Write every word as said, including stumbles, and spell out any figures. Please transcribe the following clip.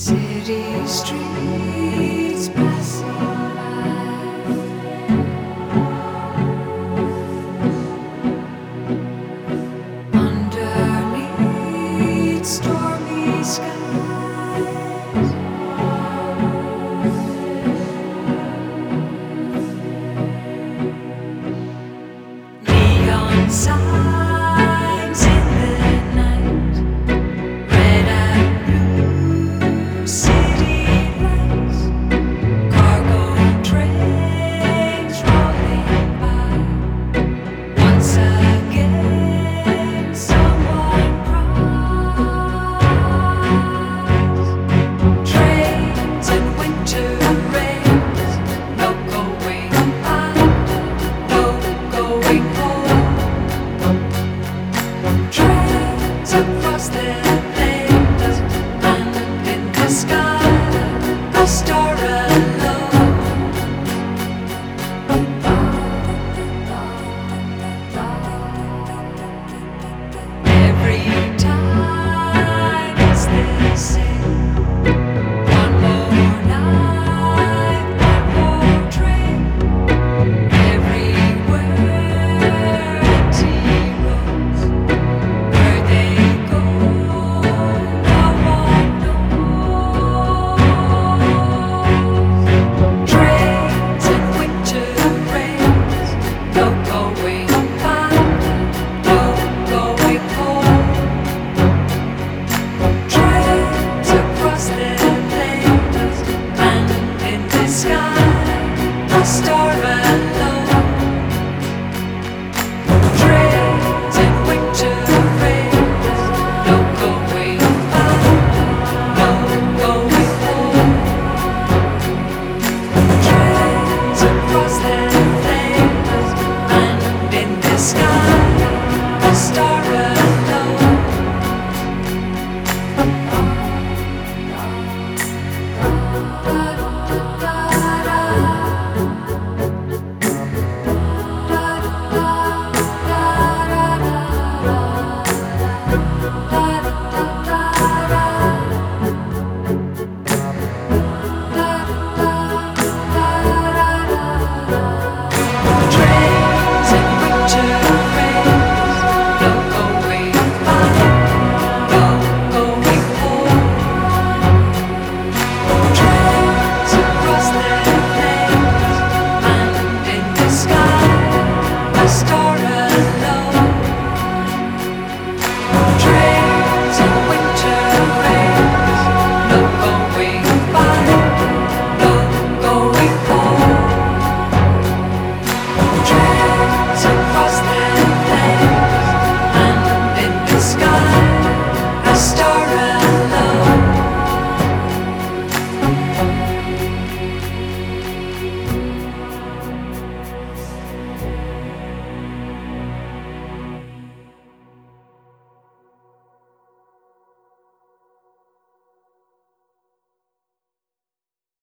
City streets passing by underneath stormy skies. Neon signs in the night, red and blue city lights, cargo trains rolling by. Once again, someone cries. Trains and winter rains, no going back, no going home. Trains across the plains and in the sky, a star alone. Every time it's the same. One more night, one more train. Everywhere empty roads. Where they go, no one knows. Trains and winter rains, no going back, no going home. Trains across the plains and in the sky, a star alive.